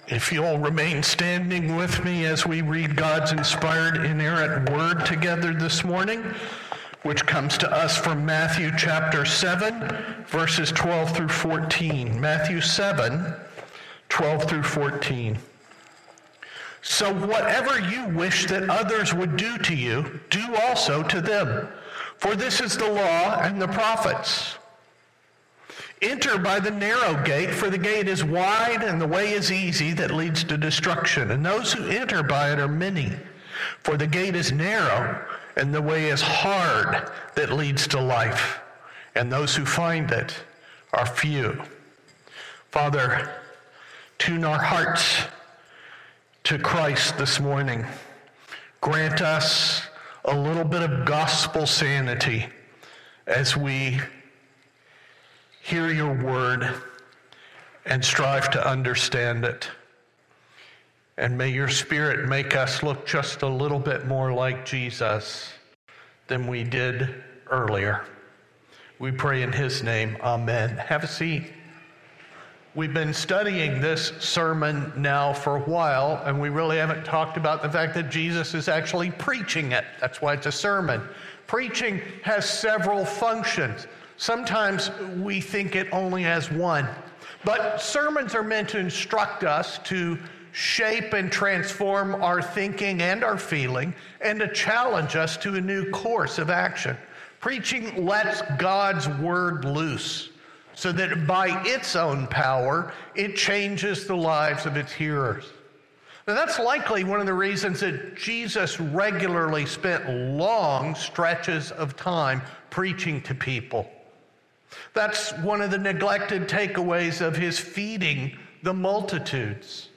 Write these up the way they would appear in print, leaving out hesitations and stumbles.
If you'll remain standing with me as we read God's inspired, inerrant word together this morning, which comes to us from Matthew chapter 7, verses 12 through 14. Matthew 7, 12 through 14. So whatever you wish that others would do to you, do also to them. For this is the law and the prophets. Enter by the narrow gate, for the gate is wide and the way is easy that leads to destruction. And those who enter by it are many. For the gate is narrow and the way is hard that leads to life. And those who find it are few. Father, tune our hearts to Christ this morning. Grant us a little bit of gospel sanity as we hear your word and strive to understand it. And may your Spirit make us look just a little bit more like Jesus than we did earlier. We pray in his name, amen. Have a seat. We've been studying this sermon now for a while, and we really haven't talked about the fact that Jesus is actually preaching it. That's why it's a sermon. Preaching has several functions. Sometimes we think it only has one. But sermons are meant to instruct us, to shape and transform our thinking and our feeling, and to challenge us to a new course of action. Preaching lets God's word loose so that by its own power, it changes the lives of its hearers. Now, that's likely one of the reasons that Jesus regularly spent long stretches of time preaching to people. That's one of the neglected takeaways of his feeding the multitudes.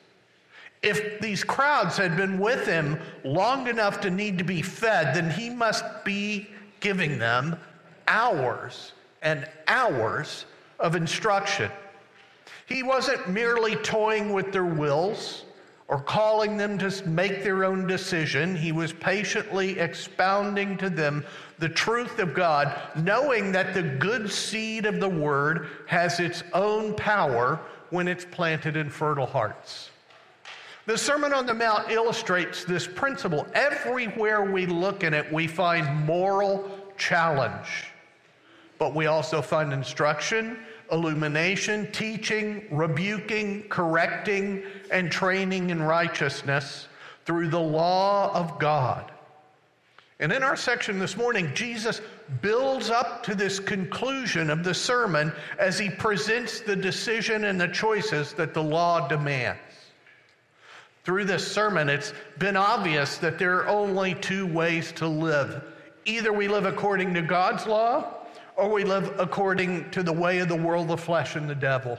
If these crowds had been with him long enough to need to be fed, then he must be giving them hours and hours of instruction. He wasn't merely toying with their wills or calling them to make their own decision. He was patiently expounding to them the truth of God, knowing that the good seed of the word has its own power when it's planted in fertile hearts. The Sermon on the Mount illustrates this principle. Everywhere we look in it, we find moral challenge, but we also find instruction, illumination, teaching, rebuking, correcting, and training in righteousness through the law of God. And in our section this morning, Jesus builds up to this conclusion of the sermon as he presents the decision and the choices that the law demands. Through this sermon, it's been obvious that there are only two ways to live. Either we live according to God's law, or we live according to the way of the world, the flesh, and the devil.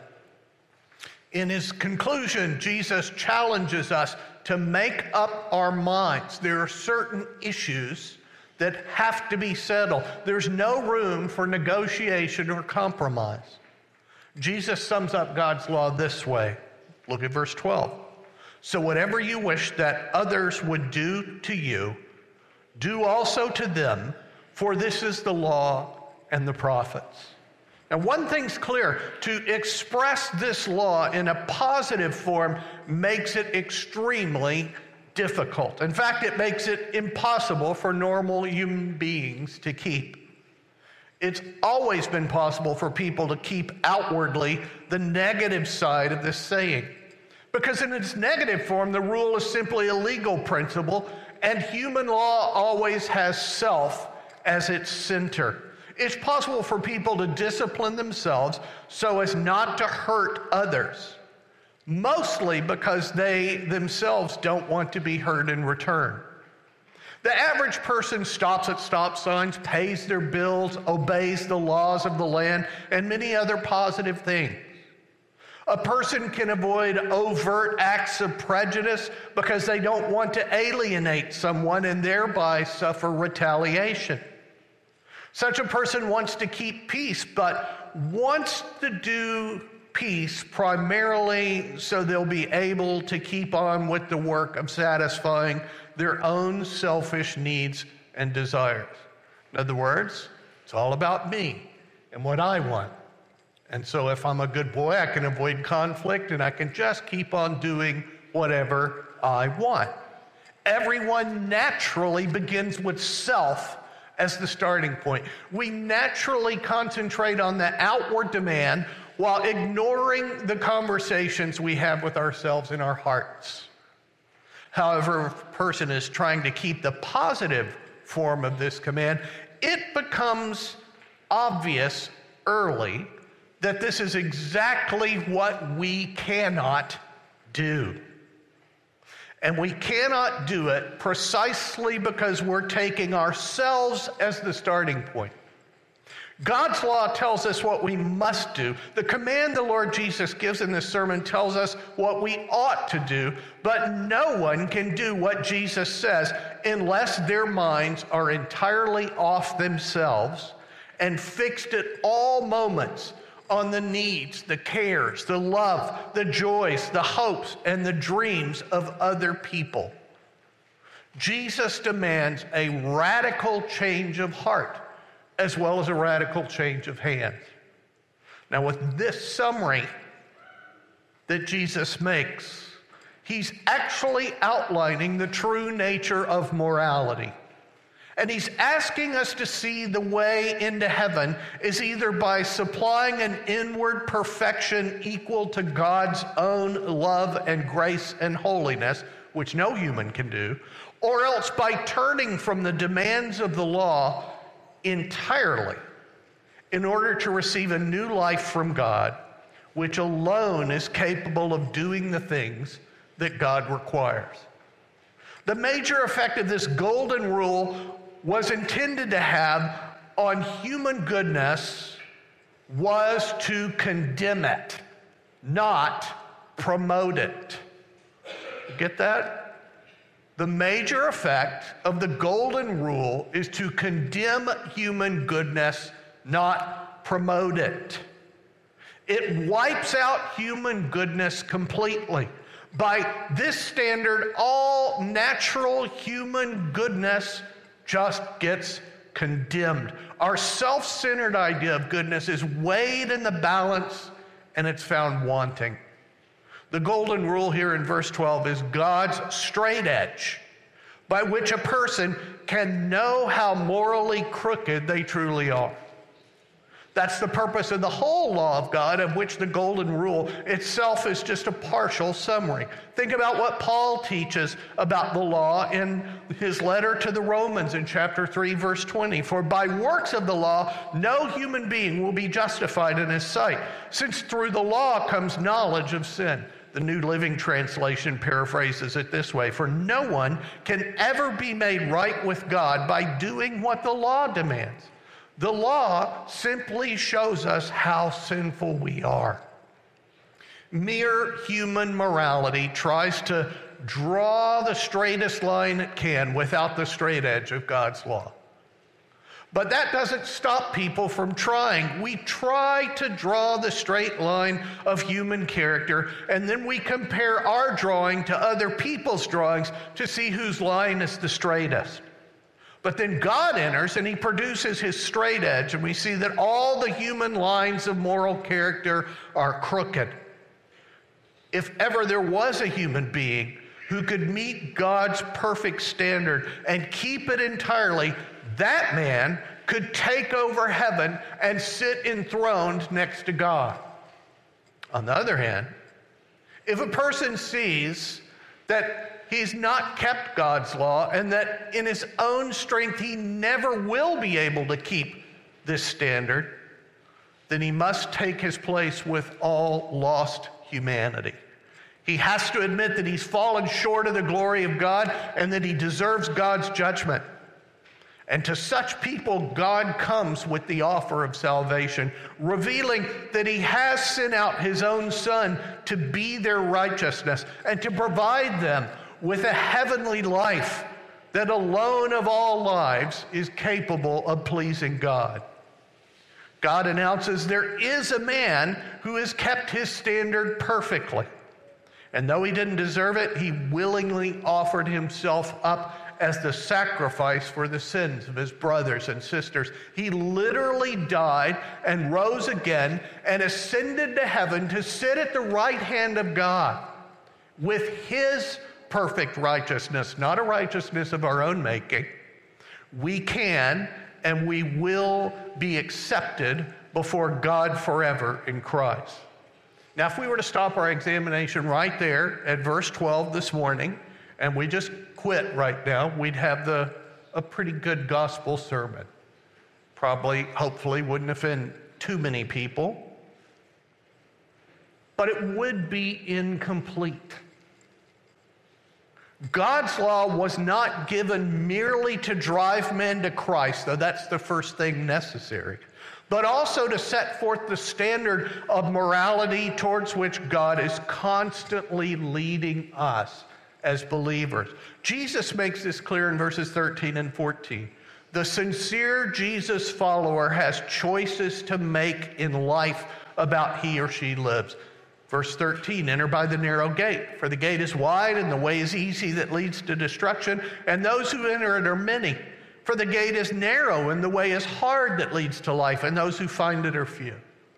In his conclusion, Jesus challenges us to make up our minds. There are certain issues that have to be settled. There's no room for negotiation or compromise. Jesus sums up God's law this way. Look at verse 12. So whatever you wish that others would do to you, do also to them, for this is the law and the prophets. Now, one thing's clear: to express this law in a positive form makes it extremely difficult. In fact, it makes it impossible for normal human beings to keep. It's always been possible for people to keep outwardly the negative side of this saying, because in its negative form, the rule is simply a legal principle, and human law always has self as its center. It's possible for people to discipline themselves so as not to hurt others, mostly because they themselves don't want to be hurt in return. The average person stops at stop signs, pays their bills, obeys the laws of the land, and many other positive things. A person can avoid overt acts of prejudice because they don't want to alienate someone and thereby suffer retaliation. Such a person wants to keep peace, but wants to do peace primarily so they'll be able to keep on with the work of satisfying their own selfish needs and desires. In other words, it's all about me and what I want And so if I'm a good boy, I can avoid conflict and I can just keep on doing whatever I want. Everyone naturally begins with self as the starting point. We naturally concentrate on the outward demand while ignoring the conversations we have with ourselves in our hearts. However, if a person is trying to keep the positive form of this command, it becomes obvious early that this is exactly what we cannot do. And we cannot do it precisely because we're taking ourselves as the starting point. God's law tells us what we must do. The command the Lord Jesus gives in this sermon tells us what we ought to do, but no one can do what Jesus says unless their minds are entirely off themselves and fixed at all moments on the needs, the cares, the love, the joys, the hopes, and the dreams of other people. Jesus demands a radical change of heart as well as a radical change of hands. Now, with this summary that Jesus makes, he's actually outlining the true nature of morality. And he's asking us to see the way into heaven is either by supplying an inward perfection equal to God's own love and grace and holiness, which no human can do, or else by turning from the demands of the law entirely in order to receive a new life from God, which alone is capable of doing the things that God requires. The major effect of this golden rule was intended to have on human goodness was to condemn it, not promote it. Get that? The major effect of the golden rule is to condemn human goodness, not promote it. It wipes out human goodness completely. By this standard, all natural human goodness just gets condemned. Our self-centered idea of goodness is weighed in the balance and it's found wanting. The golden rule here in verse 12 is God's straight edge by which a person can know how morally crooked they truly are. That's the purpose of the whole law of God, of which the golden rule itself is just a partial summary. Think about what Paul teaches about the law in his letter to the Romans in chapter 3, verse 20. For by works of the law, no human being will be justified in his sight, since through the law comes knowledge of sin. The New Living Translation paraphrases it this way: for no one can ever be made right with God by doing what the law demands. The law simply shows us how sinful we are. Mere human morality tries to draw the straightest line it can without the straight edge of God's law. But that doesn't stop people from trying. We try to draw the straight line of human character, and then we compare our drawing to other people's drawings to see whose line is the straightest. But then God enters and he produces his straight edge, and we see that all the human lines of moral character are crooked. If ever there was a human being who could meet God's perfect standard and keep it entirely, that man could take over heaven and sit enthroned next to God. On the other hand, if a person sees that he's not kept God's law and that in his own strength he never will be able to keep this standard, then he must take his place with all lost humanity. He has to admit that he's fallen short of the glory of God and that he deserves God's judgment. And to such people, God comes with the offer of salvation, revealing that he has sent out his own Son to be their righteousness and to provide them with a heavenly life that alone of all lives is capable of pleasing God. God announces there is a man who has kept his standard perfectly. And though he didn't deserve it, he willingly offered himself up as the sacrifice for the sins of his brothers and sisters. He literally died and rose again and ascended to heaven to sit at the right hand of God with his perfect righteousness, not a righteousness of our own making. We can and we will be accepted before God forever in Christ. Now, if we were to stop our examination right there at verse 12 this morning, and we just quit right now, we'd have a pretty good gospel sermon. Probably, hopefully, wouldn't offend too many people, but it would be incomplete. God's law was not given merely to drive men to Christ, though that's the first thing necessary, but also to set forth the standard of morality towards which God is constantly leading us as believers. Jesus makes this clear in verses 13 and 14. The sincere Jesus follower has choices to make in life about he or she lives. Verse 13, enter by the narrow gate, for the gate is wide and the way is easy that leads to destruction, and those who enter it are many. For the gate is narrow and the way is hard that leads to life, and those who find it are few.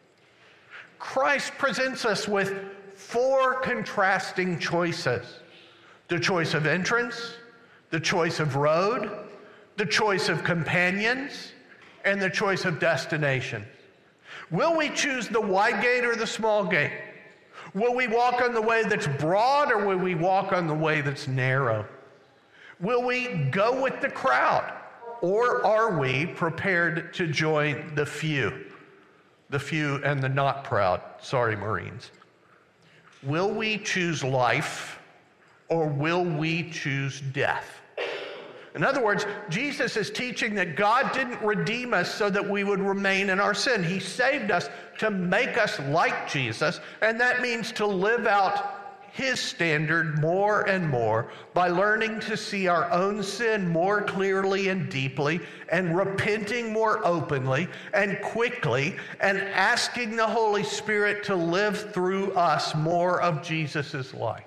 Christ presents us with 4 contrasting choices. The choice of entrance, the choice of road, the choice of companions, and the choice of destination. Will we choose the wide gate or the small gate? Will we walk on the way that's broad or will we walk on the way that's narrow? Will we go with the crowd or are we prepared to join the few? The few and the not proud. Sorry, Marines. Will we choose life or will we choose death? In other words, Jesus is teaching that God didn't redeem us so that we would remain in our sin. He saved us to make us like Jesus, and that means to live out his standard more and more by learning to see our own sin more clearly and deeply and repenting more openly and quickly and asking the Holy Spirit to live through us more of Jesus' life.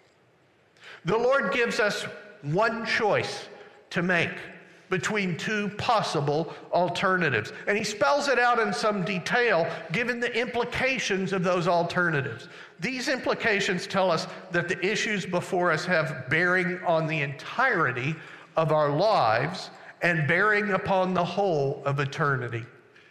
The Lord gives us one choice to make between 2 possible alternatives. And he spells it out in some detail, given the implications of those alternatives. These implications tell us that the issues before us have bearing on the entirety of our lives and bearing upon the whole of eternity.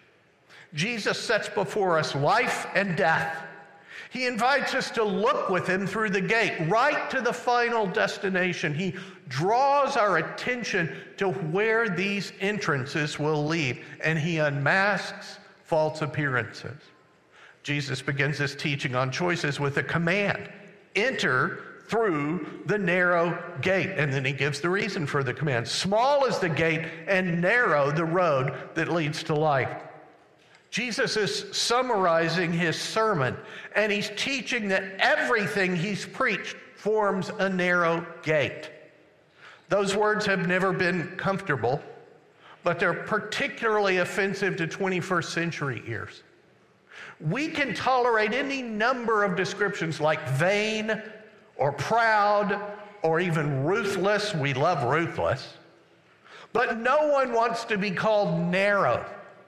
Jesus sets before us life and death. He invites us to look with him through the gate, right to the final destination. He draws our attention to where these entrances will lead, and he unmasks false appearances. Jesus begins his teaching on choices with a command: enter through the narrow gate. And then he gives the reason for the command. Small is the gate and narrow the road that leads to life. Jesus is summarizing his sermon, and he's teaching that everything he's preached forms a narrow gate. Those words have never been comfortable, but they're particularly offensive to 21st century ears. We can tolerate any number of descriptions like vain or proud or even ruthless. We love ruthless. But no one wants to be called narrow.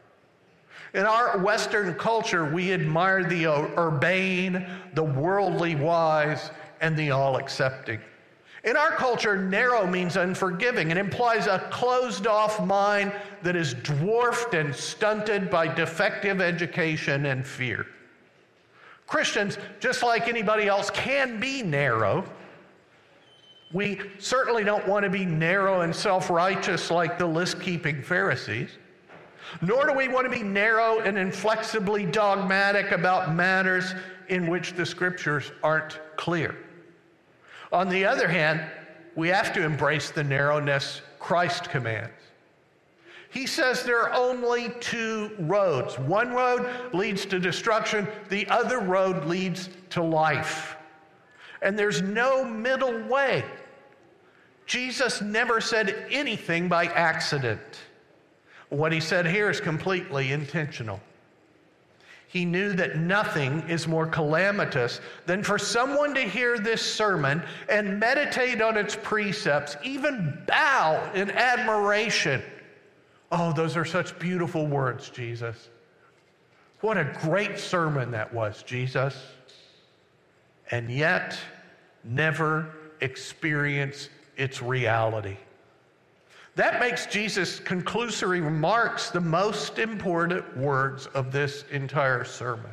In our Western culture, we admire the urbane, the worldly wise, and the all-accepting. In our culture, narrow means unforgiving. It implies a closed-off mind that is dwarfed and stunted by defective education and fear. Christians, just like anybody else, can be narrow. We certainly don't want to be narrow and self-righteous like the list-keeping Pharisees. Nor do we want to be narrow and inflexibly dogmatic about matters in which the scriptures aren't clear. On the other hand, we have to embrace the narrowness Christ commands. He says there are only 2 roads. One road leads to destruction, the other road leads to life. And there's no middle way. Jesus never said anything by accident. What he said here is completely intentional. He knew that nothing is more calamitous than for someone to hear this sermon and meditate on its precepts, even bow in admiration. Oh, those are such beautiful words, Jesus. What a great sermon that was, Jesus. And yet, never experience its reality. That makes Jesus' conclusory remarks the most important words of this entire sermon.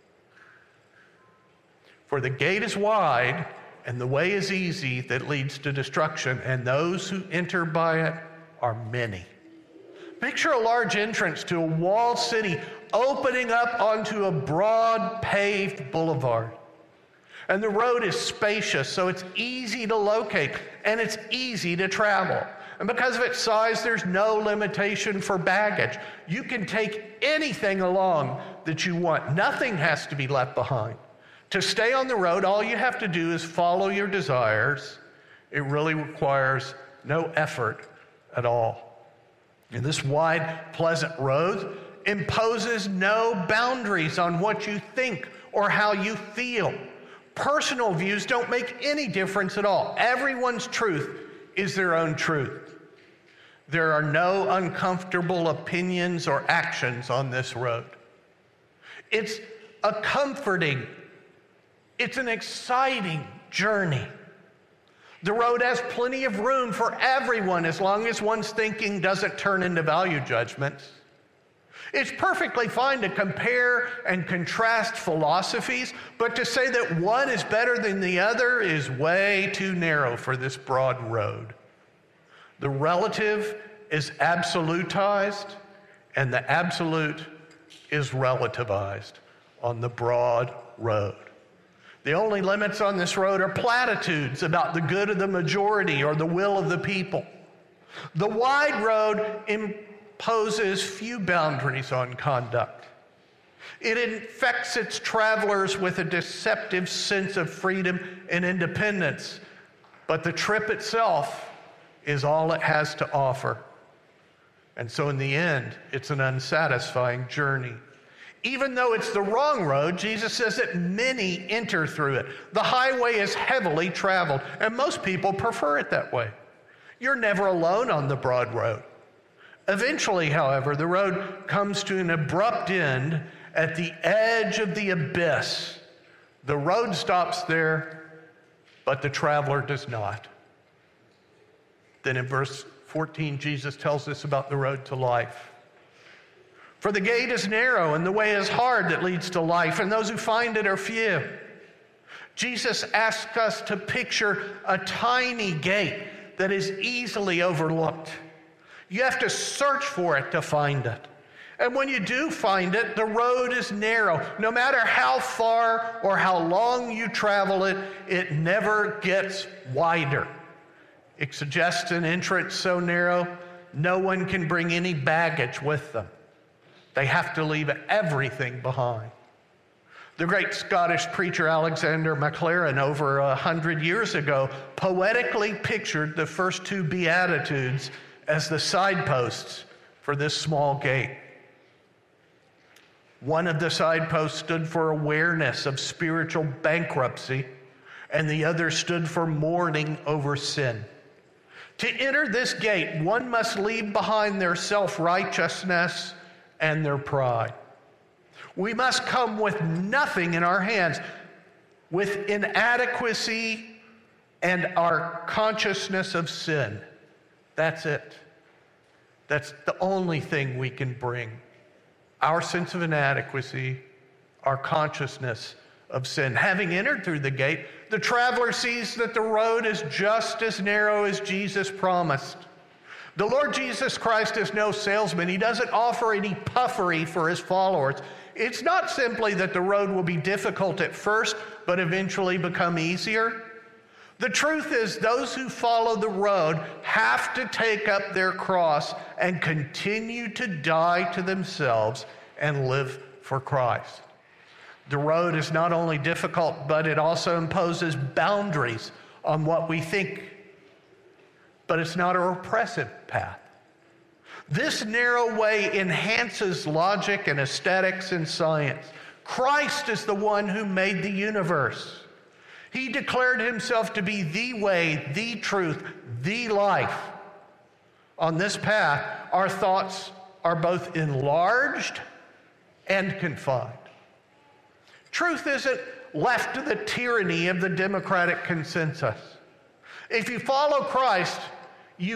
For the gate is wide and the way is easy that leads to destruction, and those who enter by it are many. Picture a large entrance to a walled city opening up onto a broad paved boulevard. And the road is spacious, so it's easy to locate and it's easy to travel. And because of its size, there's no limitation for baggage. You can take anything along that you want. Nothing has to be left behind. To stay on the road, all you have to do is follow your desires. It really requires no effort at all. And this wide, pleasant road imposes no boundaries on what you think or how you feel. Personal views don't make any difference at all. Everyone's truth is their own truth. There are no uncomfortable opinions or actions on this road. It's a comforting, it's an exciting journey. The road has plenty of room for everyone as long as one's thinking doesn't turn into value judgments. It's perfectly fine to compare and contrast philosophies, but to say that one is better than the other is way too narrow for this broad road. The relative is absolutized, and the absolute is relativized on the broad road. The only limits on this road are platitudes about the good of the majority or the will of the people. The wide road imposes few boundaries on conduct. It infects its travelers with a deceptive sense of freedom and independence, but the trip itself is all it has to offer. And so in the end, it's an unsatisfying journey. Even though it's the wrong road, Jesus says that many enter through it. The highway is heavily traveled, and most people prefer it that way. You're never alone on the broad road. Eventually, however, the road comes to an abrupt end at the edge of the abyss. The road stops there, but the traveler does not. Then in verse 14, Jesus tells us about the road to life. For the gate is narrow and the way is hard that leads to life, and those who find it are few. Jesus asks us to picture a tiny gate that is easily overlooked. You have to search for it to find it. And when you do find it, the road is narrow. No matter how far or how long you travel it, it never gets wider. It suggests an entrance so narrow, no one can bring any baggage with them. They have to leave everything behind. The great Scottish preacher Alexander MacLaren, over 100 years ago, poetically pictured the first two Beatitudes as the signposts for this small gate. One of the signposts stood for awareness of spiritual bankruptcy, and the other stood for mourning over sin. To enter this gate, one must leave behind their self-righteousness and their pride. We must come with nothing in our hands, with inadequacy and our consciousness of sin. That's it. That's the only thing we can bring. Our sense of inadequacy, our consciousness of sin. Having entered through the gate, the traveler sees that the road is just as narrow as Jesus promised. The Lord Jesus Christ is no salesman. He doesn't offer any puffery for his followers. It's not simply that the road will be difficult at first, but eventually become easier. The truth is, those who follow the road have to take up their cross and continue to die to themselves and live for Christ. The road is not only difficult, but it also imposes boundaries on what we think. But it's not a repressive path. This narrow way enhances logic and aesthetics and science. Christ is the one who made the universe. He declared himself to be the way, the truth, the life. On this path, our thoughts are both enlarged and confined. Truth isn't left to the tyranny of the democratic consensus. If you follow Christ, you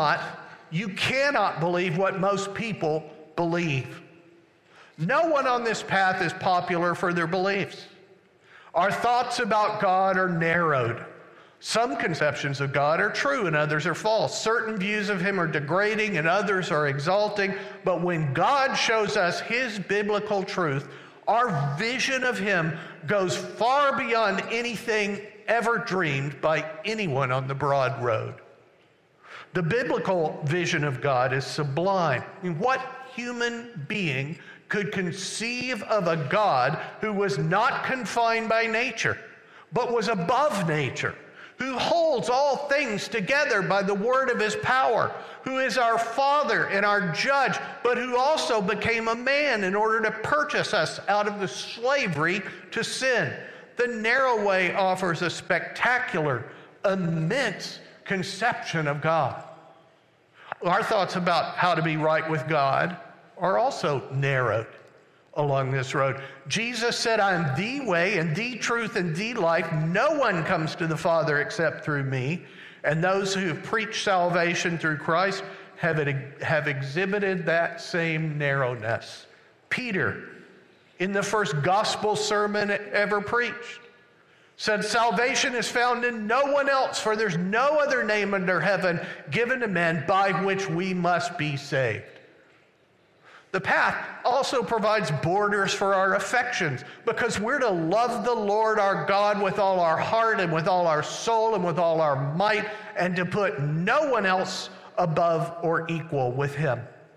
cannot believe what most people believe. No one on this path is popular for their beliefs. Our thoughts about God are narrowed. Some conceptions of God are true and others are false. Certain views of him are degrading and others are exalting. But when God shows us his biblical truth, our vision of him goes far beyond anything ever dreamed by anyone on the broad road. The biblical vision of God is sublime. I mean, what human being could conceive of a God who was not confined by nature, but was above nature, who holds all things together by the word of his power, who is our Father and our judge, but who also became a man in order to purchase us out of the slavery to sin? The narrow way offers a spectacular, immense conception of God. Our thoughts about how to be right with God are also narrowed along this road. Jesus said, I am the way and the truth and the life. No one comes to the Father except through me. And those who have preached salvation through Christ have exhibited that same narrowness. Peter, in the first gospel sermon ever preached, said, salvation is found in no one else, for there's no other name under heaven given to men by which we must be saved. The path also provides borders for our affections, because we're to love the Lord our God with all our heart and with all our soul and with all our might, and to put no one else above or equal with him.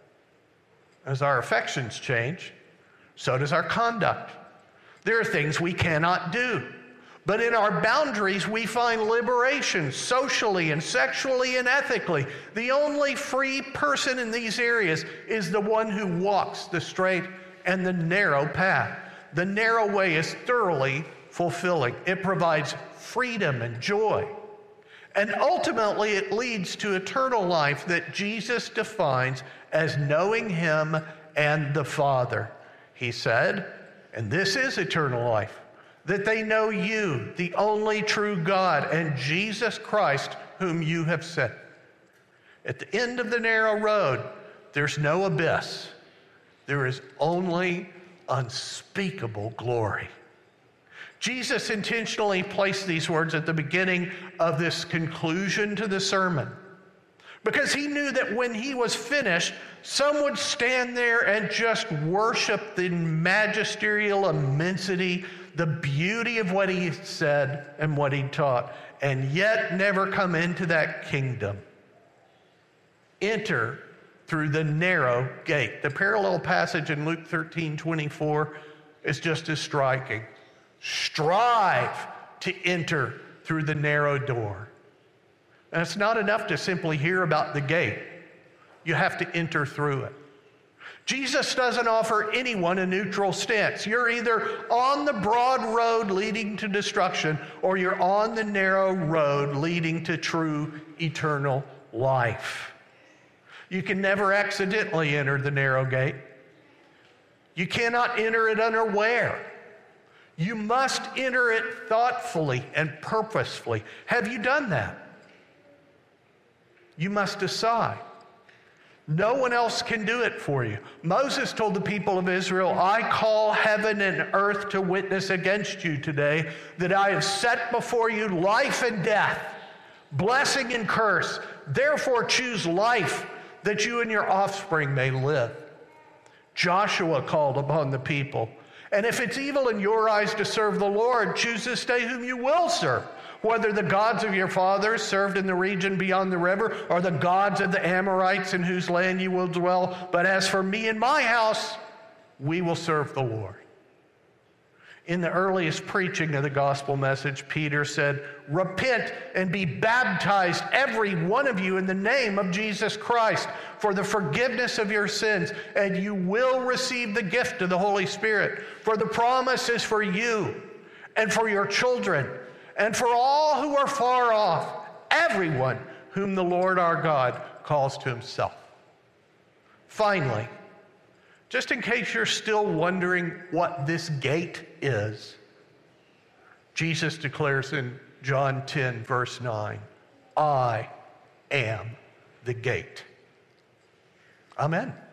As our affections change, so does our conduct. There are things we cannot do. But in our boundaries, we find liberation socially and sexually and ethically. The only free person in these areas is the one who walks the straight and the narrow path. The narrow way is thoroughly fulfilling. It provides freedom and joy. And ultimately, it leads to eternal life that Jesus defines as knowing him and the Father. He said, and this is eternal life, that they know you, the only true God, and Jesus Christ, whom you have sent. At the end of the narrow road, there's no abyss. There is only unspeakable glory. Jesus intentionally placed these words at the beginning of this conclusion to the sermon, because he knew that when he was finished, some would stand there and just worship the magisterial immensity, the beauty of what he said and what he taught, and yet never come into that kingdom. Enter through the narrow gate. The parallel passage in Luke 13:24 is just as striking. Strive to enter through the narrow door. And it's not enough to simply hear about the gate. You have to enter through it. Jesus doesn't offer anyone a neutral stance. You're either on the broad road leading to destruction, or you're on the narrow road leading to true eternal life. You can never accidentally enter the narrow gate. You cannot enter it unaware. You must enter it thoughtfully and purposefully. Have you done that? You must decide. No one else can do it for you. Moses told the people of Israel, I call heaven and earth to witness against you today that I have set before you life and death, blessing and curse. Therefore choose life, that you and your offspring may live. Joshua called upon the people, and if it's evil in your eyes to serve the Lord, choose this day whom you will serve, whether the gods of your fathers served in the region beyond the river, or the gods of the Amorites in whose land you will dwell. But as for me and my house, we will serve the Lord. In the earliest preaching of the gospel message, Peter said, "Repent and be baptized, every one of you, in the name of Jesus Christ for the forgiveness of your sins, and you will receive the gift of the Holy Spirit. For the promise is for you and for your children and for all who are far off, everyone whom the Lord our God calls to himself." Finally, just in case you're still wondering what this gate is, Jesus declares in John 10, verse 9, "I am the gate." Amen.